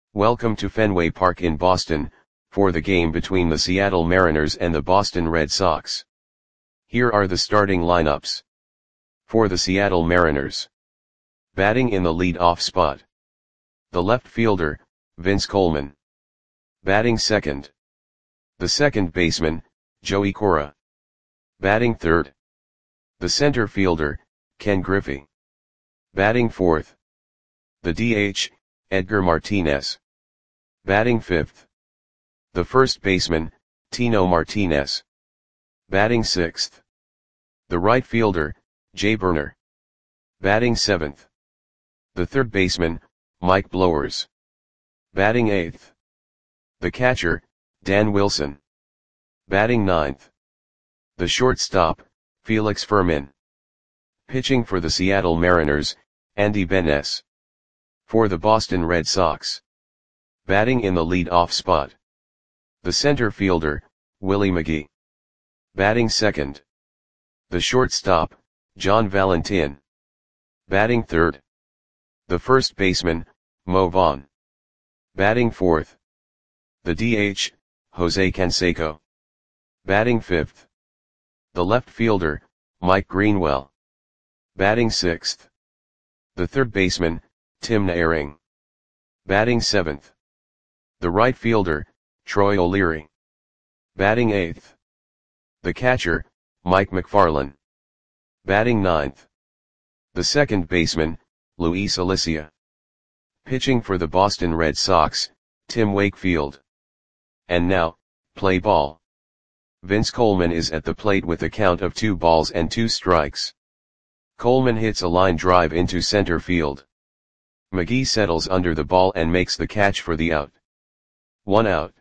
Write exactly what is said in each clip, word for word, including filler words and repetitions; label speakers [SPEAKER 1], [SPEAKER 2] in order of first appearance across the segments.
[SPEAKER 1] Welcome to Fenway Park in Boston, for the game between the Seattle Mariners and the Boston Red Sox. Here are the starting lineups. For the Seattle Mariners. Batting in the lead-off spot. The left fielder, Vince Coleman. Batting second. The second baseman, Joey Cora. Batting third. The center fielder, Ken Griffey. Batting fourth. The D H, Edgar Martinez. Batting fifth. The first baseman, Tino Martinez. Batting sixth. The right fielder, Jay Burner. Batting seventh. The third baseman, Mike Blowers. Batting eighth. The catcher, Dan Wilson. Batting ninth. The shortstop, Felix Fermin. Pitching for the Seattle Mariners, Andy Benes. For the Boston Red Sox. Batting in the lead-off spot. The center fielder, Willie McGee. Batting second. The shortstop, John Valentin. Batting third. The first baseman, Mo Vaughn. Batting fourth. The D H, Jose Canseco. Batting fifth. The left fielder, Mike Greenwell. Batting sixth. The third baseman, Tim Naehring. Batting seventh. The right fielder, Troy O'Leary. Batting eighth. The catcher, Mike McFarland. Batting ninth. The second baseman, Luis Alicia. Pitching for the Boston Red Sox, Tim Wakefield. And now, play ball. Vince Coleman is at the plate with a count of two balls and two strikes. Coleman hits a line drive into center field. McGee settles under the ball and makes the catch for the out. One out.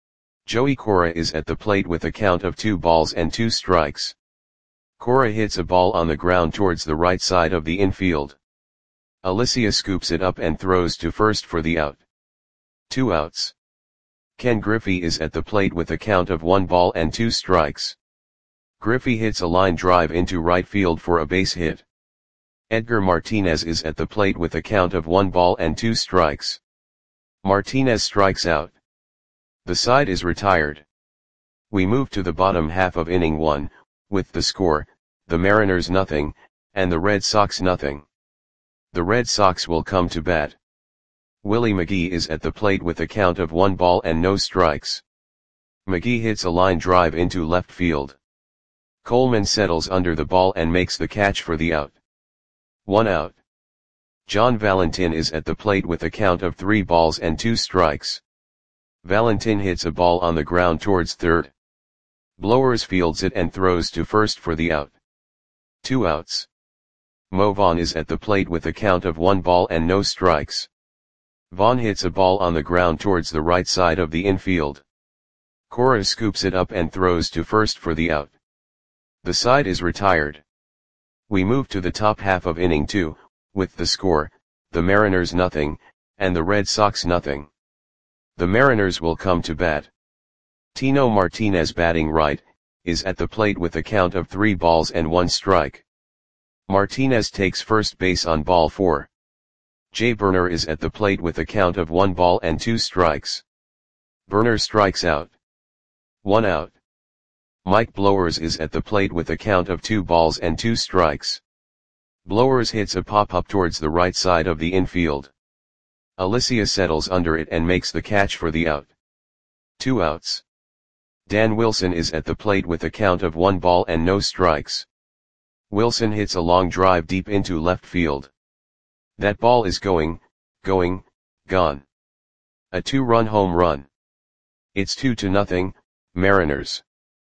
[SPEAKER 1] Joey Cora is at the plate with a count of two balls and two strikes. Cora hits a ball on the ground towards the right side of the infield. Alicia scoops it up and throws to first for the out. Two outs. Ken Griffey is at the plate with a count of one ball and two strikes. Griffey hits a line drive into right field for a base hit. Edgar Martinez is at the plate with a count of one ball and two strikes. Martinez strikes out. The side is retired. We move to the bottom half of inning one, with the score, the Mariners nothing, and the Red Sox nothing. The Red Sox will come to bat. Willie McGee is at the plate with a count of one ball and no strikes. McGee hits a line drive into left field. Coleman settles under the ball and makes the catch for the out. One out. John Valentin is at the plate with a count of three balls and two strikes. Valentin hits a ball on the ground towards third. Blowers fields it and throws to first for the out. Two outs. Mo Vaughn is at the plate with a count of one ball and no strikes. Vaughn hits a ball on the ground towards the right side of the infield. Cora scoops it up and throws to first for the out. The side is retired. We move to the top half of inning two, with the score, the Mariners nothing, and the Red Sox nothing. The Mariners will come to bat. Tino Martinez batting right, is at the plate with a count of three balls and one strike. Martinez takes first base on ball four. Jay Burner is at the plate with a count of one ball and two strikes. Burner strikes out. One out. Mike Blowers is at the plate with a count of two balls and two strikes. Blowers hits a pop-up towards the right side of the infield. Alicia settles under it and makes the catch for the out. Two outs. Dan Wilson is at the plate with a count of one ball and no strikes. Wilson hits a long drive deep into left field. That ball is going, going, gone. A two-run home run. It's two to nothing, Mariners.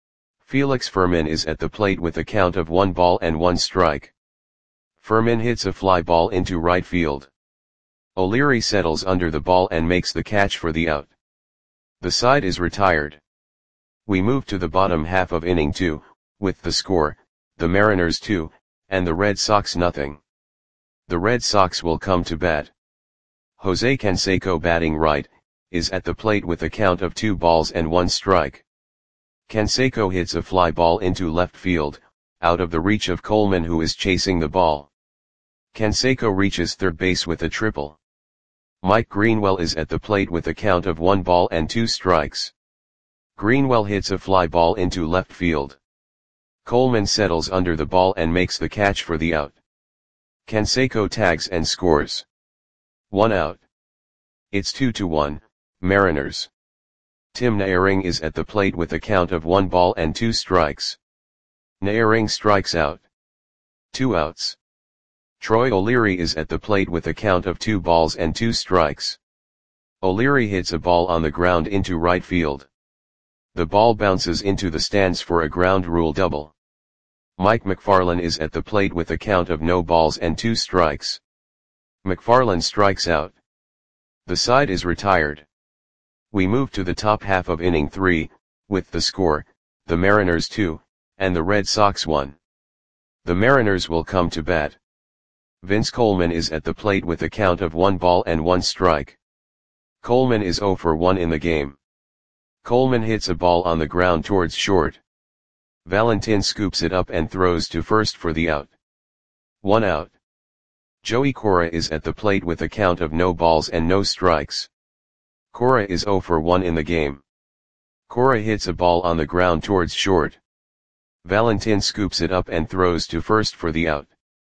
[SPEAKER 1] Felix Fermin is at the plate with a count of one ball and one strike. Fermin hits a fly ball into right field. O'Leary settles under the ball and makes the catch for the out. The side is retired. We move to the bottom half of inning two, with the score, the Mariners two, and the Red Sox nothing. The Red Sox will come to bat. Jose Canseco batting right, is at the plate with a count of two balls and one strike. Canseco hits a fly ball into left field, out of the reach of Coleman who is chasing the ball. Canseco reaches third base with a triple. Mike Greenwell is at the plate with a count of one ball and two strikes. Greenwell hits a fly ball into left field. Coleman settles under the ball and makes the catch for the out. Canseco tags and scores. One out. It's two to one, Mariners. Tim Naehring is at the plate with a count of one ball and two strikes. Naehring strikes out. Two outs. Troy O'Leary is at the plate with a count of two balls and two strikes. O'Leary hits a ball on the ground into right field. The ball bounces into the stands for a ground rule double. Mike McFarland is at the plate with a count of no balls and two strikes. McFarland strikes out. The side is retired. We move to the top half of inning three, with the score, the Mariners two, and the Red Sox one. The Mariners will come to bat. Vince Coleman is at the plate with a count of one ball and one strike. Coleman is oh for one in the game. Coleman hits a ball on the ground towards short. Valentin scoops it up and throws to first for the out. One out. Joey Cora is at the plate with a count of no balls and no strikes. Cora is oh for one in the game. Cora hits a ball on the ground towards short. Valentin scoops it up and throws to first for the out.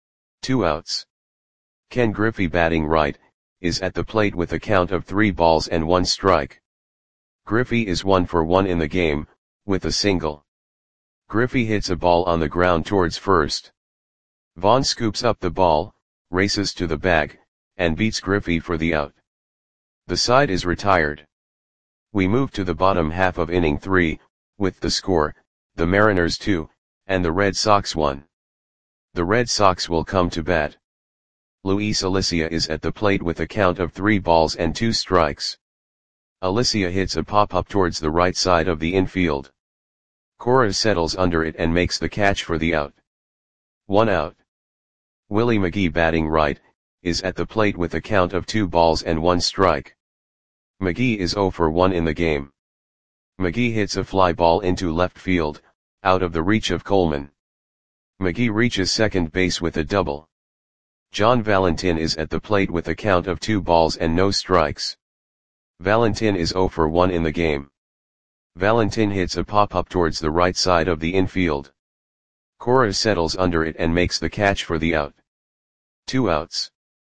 [SPEAKER 1] Two outs. Ken Griffey, batting right, is at the plate with a count of three balls and one strike. Griffey is one for one in the game, with a single. Griffey hits a ball on the ground towards first. Vaughn scoops up the ball, races to the bag, and beats Griffey for the out. The side is retired. We move to the bottom half of inning three, with the score, the Mariners two, and the Red Sox one. The Red Sox will come to bat. Luis Alicia is at the plate with a count of three balls and two strikes. Alicia hits a pop-up towards the right side of the infield. Cora settles under it and makes the catch for the out. One out. Willie McGee, batting right, is at the plate with a count of two balls and one strike. McGee is oh for one in the game. McGee hits a fly ball into left field, out of the reach of Coleman. McGee reaches second base with a double. John Valentin is at the plate with a count of two balls and no strikes. Valentin is oh for one in the game. Valentin hits a pop-up towards the right side of the infield. Cora settles under it and makes the catch for the out. Two outs.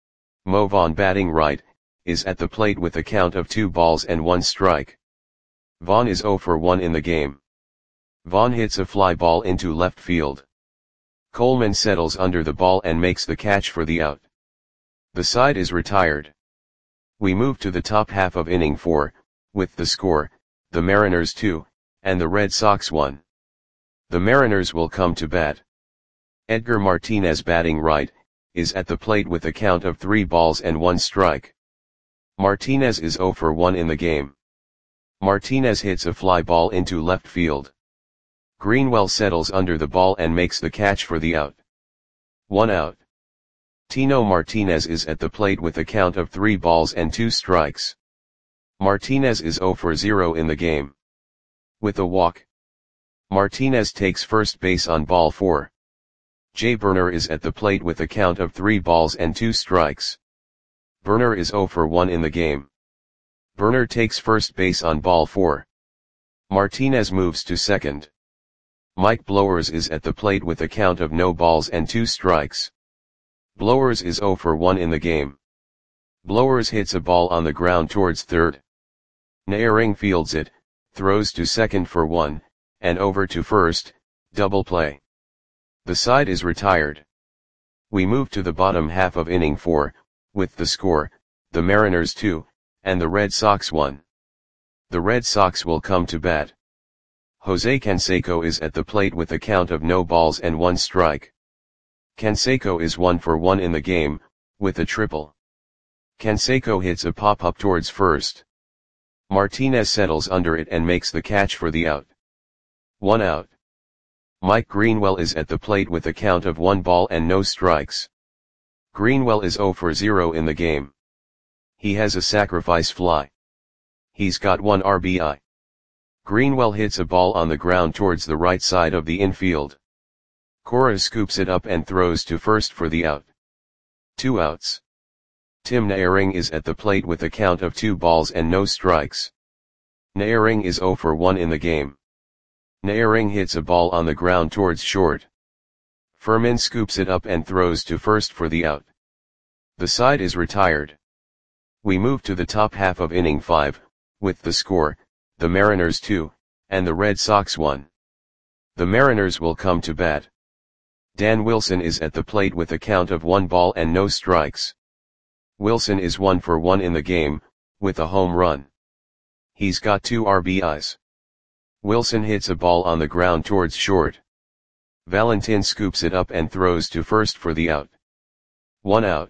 [SPEAKER 1] Mo Vaughn, batting right, is at the plate with a count of two balls and one strike. Vaughn is oh for one in the game. Vaughn hits a fly ball into left field. Coleman settles under the ball and makes the catch for the out. The side is retired. We move to the top half of inning four, with the score, the Mariners two, and the Red Sox one. The Mariners will come to bat. Edgar Martinez, batting right, is at the plate with a count of three balls and one strike. Martinez is oh for one in the game. Martinez hits a fly ball into left field. Greenwell settles under the ball and makes the catch for the out. One out. Tino Martinez is at the plate with a count of three balls and two strikes. Martinez is oh for zero in the game. With a walk. Martinez takes first base on ball four. Jay Burner is at the plate with a count of three balls and two strikes. Burner is oh for one in the game. Burner takes first base on ball four. Martinez moves to second. Mike Blowers is at the plate with a count of no balls and two strikes. Blowers is oh for one in the game. Blowers hits a ball on the ground towards third. Naehring fields it, throws to second for one, and over to first, double play. The side is retired. We move to the bottom half of inning four, with the score, the Mariners two, and the Red Sox one. The Red Sox will come to bat. Jose Canseco is at the plate with a count of no balls and one strike. Canseco is one for one in the game, with a triple. Canseco hits a pop-up towards first. Martinez settles under it and makes the catch for the out. One out. Mike Greenwell is at the plate with a count of one ball and no strikes. Greenwell is oh for zero in the game. He has a sacrifice fly. He's got one R B I. Greenwell hits a ball on the ground towards the right side of the infield. Cora scoops it up and throws to first for the out. Two outs. Tim Naehring is at the plate with a count of two balls and no strikes. Naehring is zero for one in the game. Naehring hits a ball on the ground towards short. Furman scoops it up and throws to first for the out. The side is retired. We move to the top half of inning five, with the score, the Mariners two, and the Red Sox one. The Mariners will come to bat. Dan Wilson is at the plate with a count of one ball and no strikes. Wilson is one for one in the game, with a home run. He's got two R B Is. Wilson hits a ball on the ground towards short. Valentin scoops it up and throws to first for the out. One out.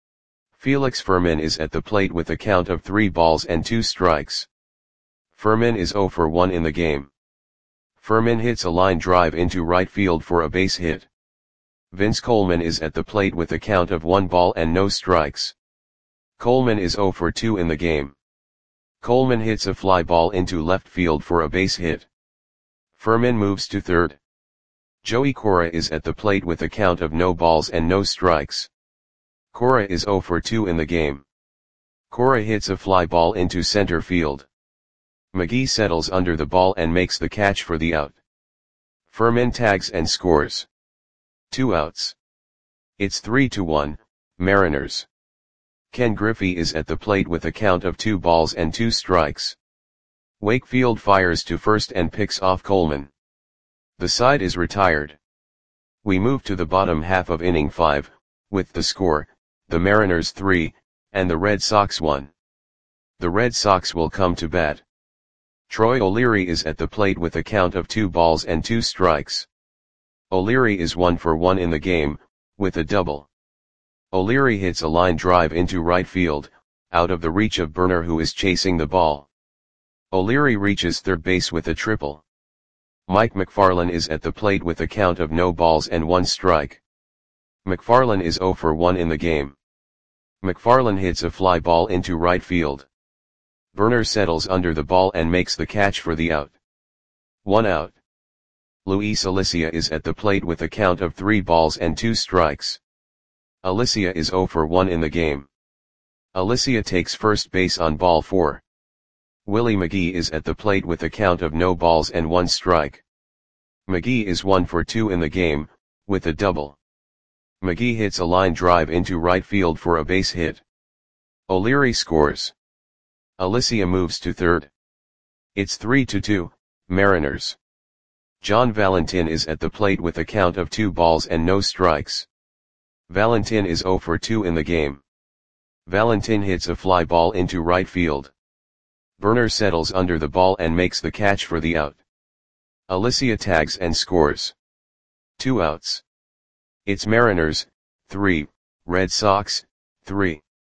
[SPEAKER 1] Felix Furman is at the plate with a count of three balls and two strikes. Furman is zero for one in the game. Furman hits a line drive into right field for a base hit. Vince Coleman is at the plate with a count of one ball and no strikes. Coleman is zero for two in the game. Coleman hits a fly ball into left field for a base hit. Furman moves to third. Joey Cora is at the plate with a count of no balls and no strikes. Cora is zero for two in the game. Cora hits a fly ball into center field. McGee settles under the ball and makes the catch for the out. Furman tags and scores. Two outs. It's three to one, Mariners. Ken Griffey is at the plate with a count of two balls and two strikes. Wakefield fires to first and picks off Coleman. The side is retired. We move to the bottom half of inning five, with the score, the Mariners three, and the Red Sox one. The Red Sox will come to bat. Troy O'Leary is at the plate with a count of two balls and two strikes. O'Leary is one for one in the game, with a double. O'Leary hits a line drive into right field, out of the reach of Burner who is chasing the ball. O'Leary reaches third base with a triple. Mike McFarland is at the plate with a count of no balls and one strike. McFarland is zero for one in the game. McFarland hits a fly ball into right field. Burner settles under the ball and makes the catch for the out. One out. Luis Alicia is at the plate with a count of three balls and two strikes. Alicia is zero for one in the game. Alicia takes first base on ball four. Willie McGee is at the plate with a count of no balls and one strike. McGee is one for two in the game, with a double. McGee hits a line drive into right field for a base hit. O'Leary scores. Alicia moves to third. It's three to two, Mariners. John Valentin is at the plate with a count of two balls and no strikes. Valentin is zero for two in the game. Valentin hits a fly ball into right field. Burner settles under the ball and makes the catch for the out. Alicia tags and scores. Two outs. It's Mariners, three, Red Sox, three.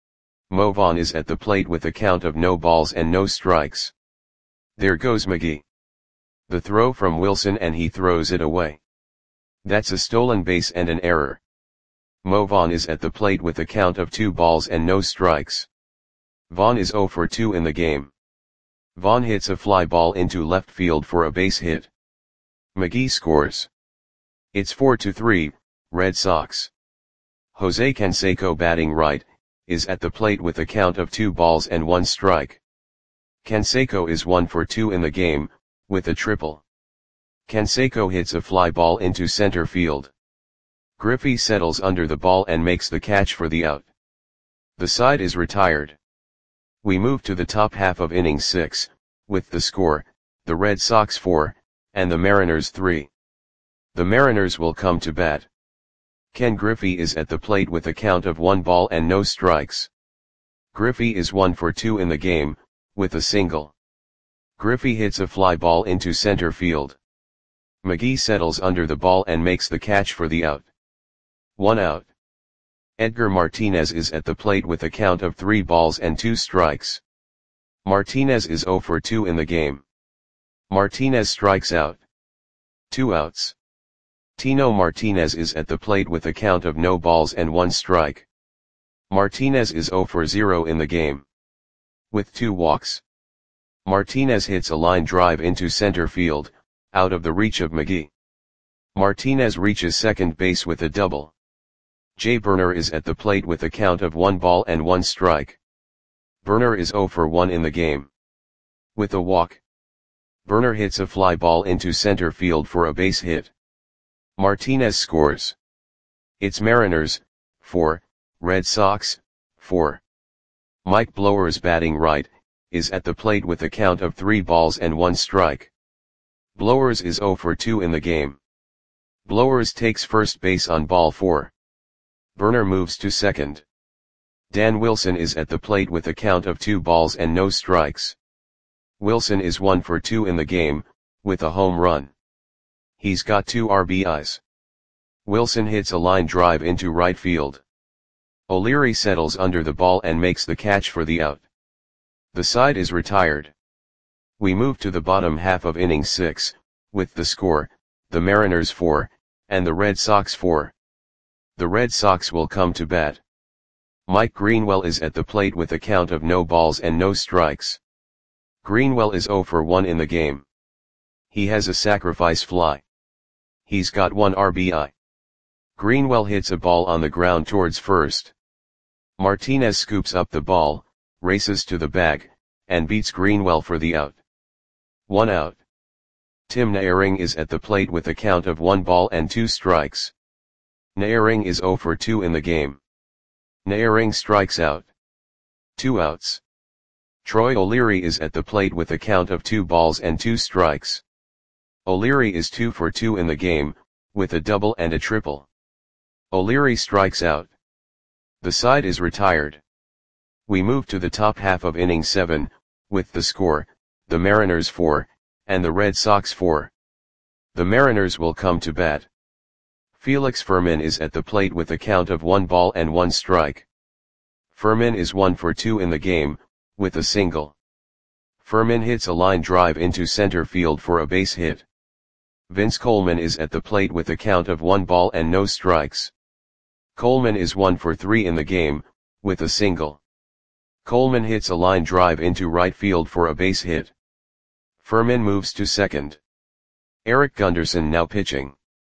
[SPEAKER 1] Mo Vaughn is at the plate with a count of no balls and no strikes. There goes McGee. The throw from Wilson and he throws it away. That's a stolen base and an error. Mo Vaughn is at the plate with a count of two balls and no strikes. Vaughn is zero for two in the game. Vaughn hits a fly ball into left field for a base hit. McGee scores. It's four to three, Red Sox. Jose Canseco, batting right, is at the plate with a count of two balls and one strike. Canseco is one for two in the game, with a triple. Canseco hits a fly ball into center field. Griffey settles under the ball and makes the catch for the out. The side is retired. We move to the top half of inning six, with the score, the Red Sox four, and the Mariners three. The Mariners will come to bat. Ken Griffey is at the plate with a count of one ball and no strikes. Griffey is one for two in the game, with a single. Griffey hits a fly ball into center field. McGee settles under the ball and makes the catch for the out. One out. Edgar Martinez is at the plate with a count of three balls and two strikes. Martinez is zero for two in the game. Martinez strikes out. Two outs. Tino Martinez is at the plate with a count of no balls and one strike. Martinez is zero for zero in the game. With two walks. Martinez hits a line drive into center field, out of the reach of McGee. Martinez reaches second base with a double. Jay Burner is at the plate with a count of one ball and one strike. Burner is zero for one in the game. With a walk, Burner hits a fly ball into center field for a base hit. Martinez scores. It's Mariners, four, Red Sox, four. Mike Blowers, batting right, is at the plate with a count of three balls and one strike. Blowers is zero for two in the game. Blowers takes first base on ball four. Burner moves to second. Dan Wilson is at the plate with a count of two balls and no strikes. Wilson is one for two in the game, with a home run. He's got two R B Is. Wilson hits a line drive into right field. O'Leary settles under the ball and makes the catch for the out. The side is retired. We move to the bottom half of inning six, with the score, the Mariners four, and the Red Sox four. The Red Sox will come to bat. Mike Greenwell is at the plate with a count of no balls and no strikes. Greenwell is zero for one in the game. He has a sacrifice fly. He's got one R B I. Greenwell hits a ball on the ground towards first. Martinez scoops up the ball, races to the bag, and beats Greenwell for the out. One out. Tim Naehring is at the plate with a count of one ball and two strikes. Naehring is zero for two in the game. Naehring strikes out. Two outs. Troy O'Leary is at the plate with a count of two balls and two strikes. O'Leary is two for two in the game, with a double and a triple. O'Leary strikes out. The side is retired. We move to the top half of inning seven, with the score, the Mariners four, and the Red Sox four. The Mariners will come to bat. Felix Fermin is at the plate with a count of one ball and one strike. Fermin is one for two in the game, with a single. Fermin hits a line drive into center field for a base hit. Vince Coleman is at the plate with a count of one ball and no strikes. Coleman is one for three in the game, with a single. Coleman hits a line drive into right field for a base hit. Fermin moves to second. Eric Gunderson now pitching.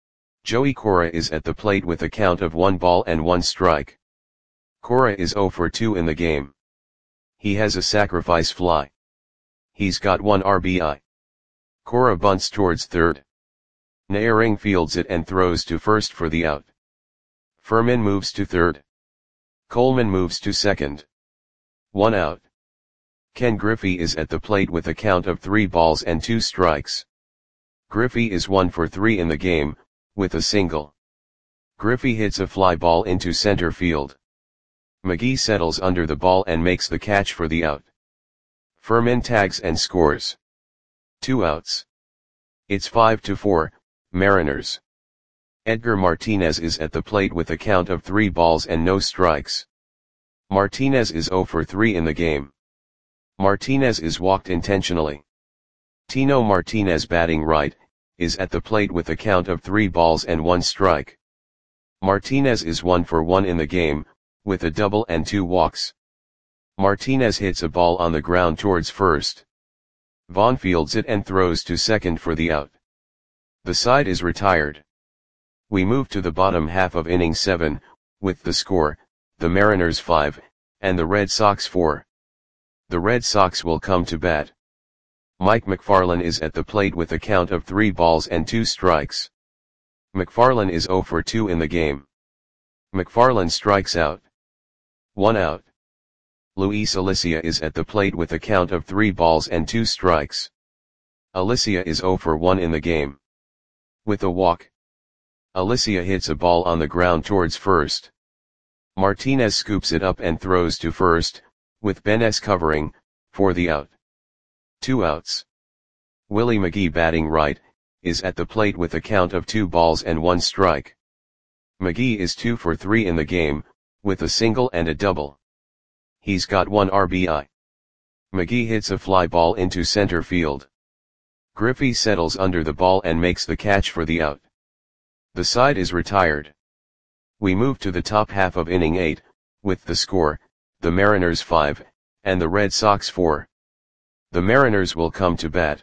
[SPEAKER 1] Joey Cora is at the plate with a count of one ball and one strike. Cora is zero for two in the game. He has a sacrifice fly. He's got one R B I. Cora bunts towards third. Naehring fields it and throws to first for the out. Fermin moves to third. Coleman moves to second. One out. Ken Griffey is at the plate with a count of three balls and two strikes. Griffey is one for three in the game, with a single. Griffey hits a fly ball into center field. McGee settles under the ball and makes the catch for the out. Fermin tags and scores. Two outs. It's five to four, Mariners. Edgar Martinez is at the plate with a count of three balls and no strikes. Martinez is zero for three in the game. Martinez is walked intentionally. Tino Martinez, batting right, is at the plate with a count of three balls and one strike. Martinez is one for one in the game, with a double and two walks. Martinez hits a ball on the ground towards first. Vaughn fields it and throws to second for the out. The side is retired. We move to the bottom half of inning seven, with the score, the Mariners five, and the Red Sox four. The Red Sox will come to bat. Mike McFarland is at the plate with a count of three balls and two strikes. McFarland is zero for two in the game. McFarland strikes out. One out. Luis Alicia is at the plate with a count of three balls and two strikes. Alicia is zero for one in the game. With a walk, Alicia hits a ball on the ground towards first. Martinez scoops it up and throws to first, with Benes covering, for the out. Two outs. Willie McGee, batting right, is at the plate with a count of two balls and one strike. McGee is two for three in the game, with a single and a double. He's got one R B I. McGee hits a fly ball into center field. Griffey settles under the ball and makes the catch for the out. The side is retired. We move to the top half of inning eight, with the score, the Mariners five, and the Red Sox four. The Mariners will come to bat.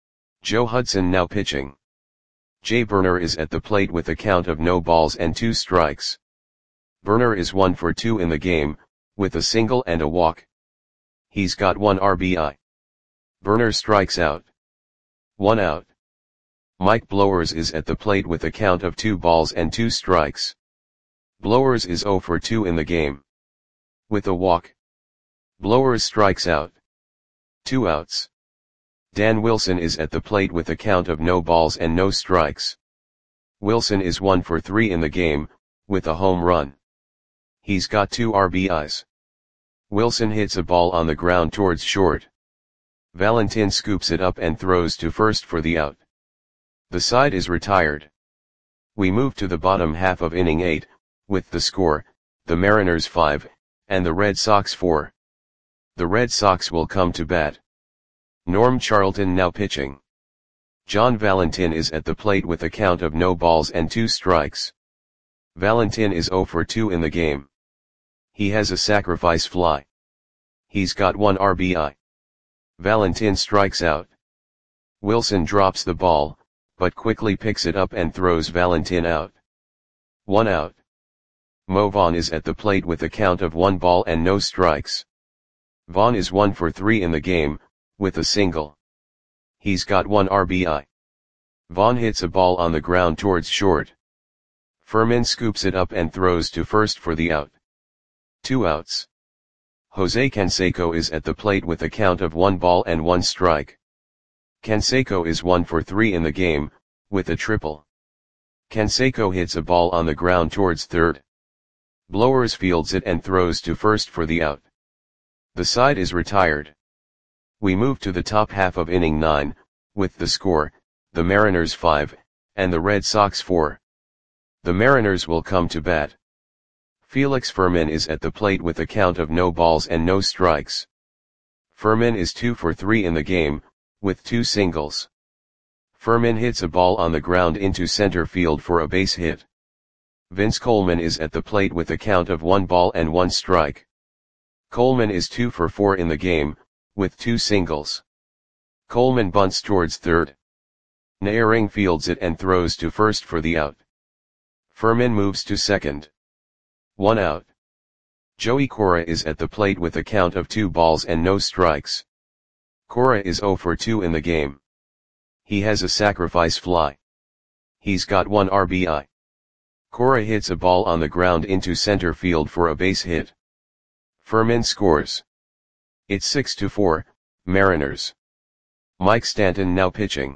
[SPEAKER 1] Joe Hudson now pitching. Jay Burner is at the plate with a count of no balls and two strikes. Burner is one for two in the game, with a single and a walk. He's got one R B I. Burner strikes out. One out. Mike Blowers is at the plate with a count of two balls and two strikes. Blowers is zero for two in the game. With a walk. Blowers strikes out. Two outs. Dan Wilson is at the plate with a count of no balls and no strikes. Wilson is one for three in the game, with a home run. He's got two R B Is. Wilson hits a ball on the ground towards short. Valentin scoops it up and throws to first for the out. The side is retired. We move to the bottom half of inning eight, with the score, the Mariners five, and the Red Sox four. The Red Sox will come to bat. Norm Charlton now pitching. John Valentin is at the plate with a count of no balls and two strikes. Valentin is zero for two in the game. He has a sacrifice fly. He's got one R B I. Valentin strikes out. Wilson drops the ball, but quickly picks it up and throws Valentin out. One out. Mo Vaughn is at the plate with a count of one ball and no strikes. Vaughn is one for three in the game, with a single. He's got one R B I. Vaughn hits a ball on the ground towards short. Furman scoops it up and throws to first for the out. Two outs. Jose Canseco is at the plate with a count of one ball and one strike. Canseco is one for three in the game, with a triple. Canseco hits a ball on the ground towards third. Blowers fields it and throws to first for the out. The side is retired. We move to the top half of inning nine, with the score, the Mariners five, and the Red Sox four. The Mariners will come to bat. Felix Furman is at the plate with a count of no balls and no strikes. Furman is two for three in the game, with two singles. Furman hits a ball on the ground into center field for a base hit. Vince Coleman is at the plate with a count of one ball and one strike. Coleman is two for four in the game, with two singles. Coleman bunts towards third. Naehring fields it and throws to first for the out. Furman moves to second. One out. Joey Cora is at the plate with a count of two balls and no strikes. Cora is zero for two in the game. He has a sacrifice fly. He's got one R B I. Cora hits a ball on the ground into center field for a base hit. Furman scores. It's six to four, Mariners. Mike Stanton now pitching.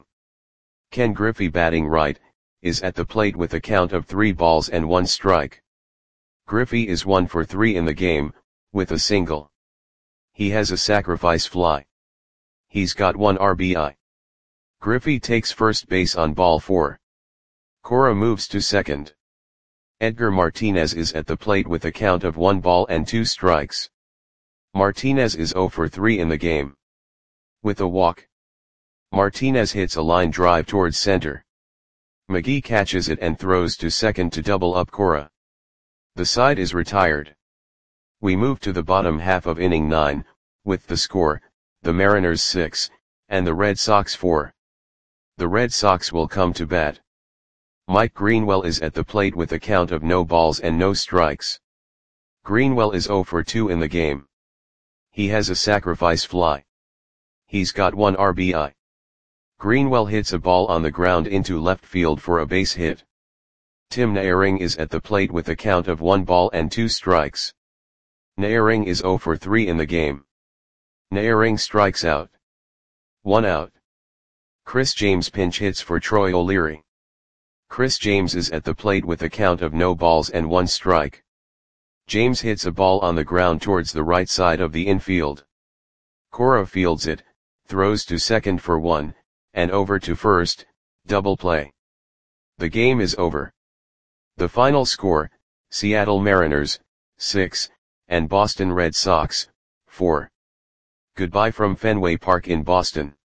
[SPEAKER 1] Ken Griffey batting right, is at the plate with a count of three balls and one strike. Griffey is one for three in the game, with a single. He has a sacrifice fly. He's got one R B I. Griffey takes first base on ball four. Cora moves to second. Edgar Martinez is at the plate with a count of one ball and two strikes. Martinez is zero for three in the game. With a walk. Martinez hits a line drive towards center. McGee catches it and throws to second to double up Cora. The side is retired. We move to the bottom half of inning nine, with the score, the Mariners six, and the Red Sox four. The Red Sox will come to bat. Mike Greenwell is at the plate with a count of no balls and no strikes. Greenwell is zero for two in the game. He has a sacrifice fly. He's got one R B I. Greenwell hits a ball on the ground into left field for a base hit. Tim Naehring is at the plate with a count of one ball and two strikes. Naehring is zero for three in the game. Naehring strikes out. One out. Chris James pinch hits for Troy O'Leary. Chris James is at the plate with a count of no balls and one strike. James hits a ball on the ground towards the right side of the infield. Cora fields it, throws to second for one, and over to first, double play. The game is over. The final score, Seattle Mariners, six, and Boston Red Sox, four. Goodbye from Fenway Park in Boston.